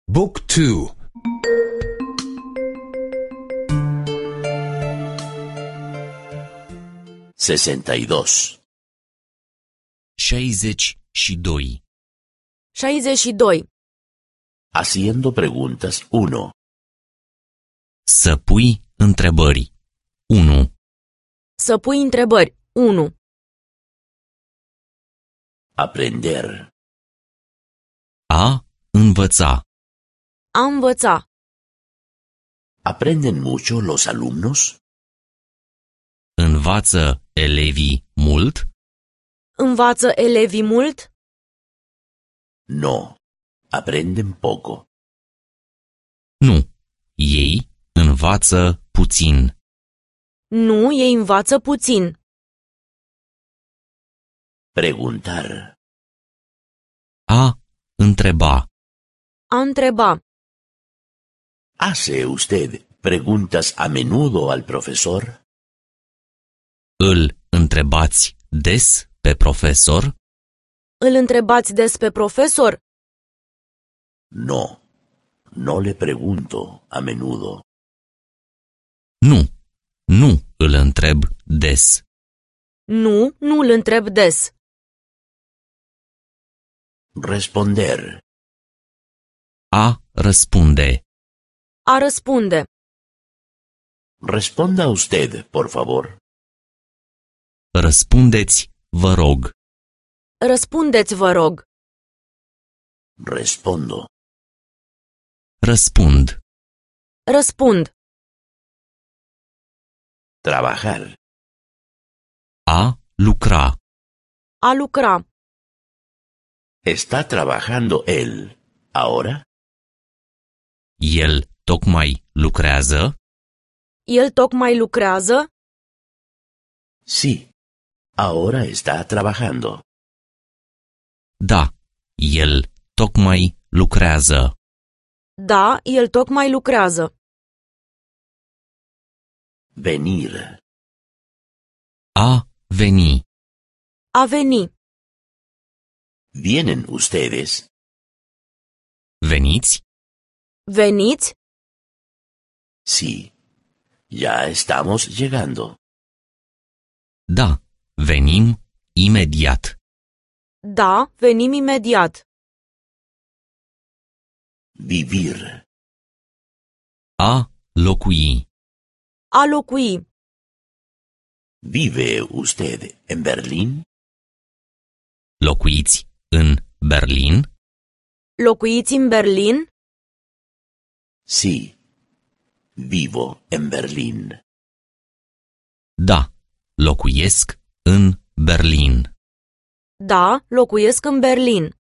Book 2. 62. 62. 62. Haciendo preguntas 1. Să pui întrebări. 1. Să pui întrebări. 1. Aprender. A învăța. A învăța. ¿Aprenden mucho los alumnos? Învață elevii mult? Învață elevii mult? No. Aprenden poco. Nu. Ei învață puțin. Nu, ei învață puțin. Preguntar. A întreba. A întreba. ¿Hace usted preguntas a menudo al profesor? Îl întrebați des pe profesor? Îl întrebați des pe profesor? No. No le pregunto a menudo. Nu. Nu îl întreb des. Nu, nu îl întreb des. Responder. A răspunde. A răspunde. Responda usted, por favor. Răspundeți, vă rog. Răspundeți, vă rog. Respondo. Răspund. Răspund. Trabajar. A lucra. A lucra. ¿Está trabajando él ahora? El tocmai lucrează? El tocmai lucrează? Sí. Ahora está trabajando. Da, el tocmai lucrează. Da, el tocmai lucrează. Venir. A veni. A veni. ¿Vienen ustedes? Veniți? Veniți? Sí. Ya estamos llegando. Da, venim imediat. Da, venim imediat. Vivir. A locui. A locui. ¿Vive usted en Berlín? Locuiți în Berlin? Locuiți în Berlin? Sí. Vivo en Berlín. Da, locuiesc în Berlin. Da, locuiesc în Berlin.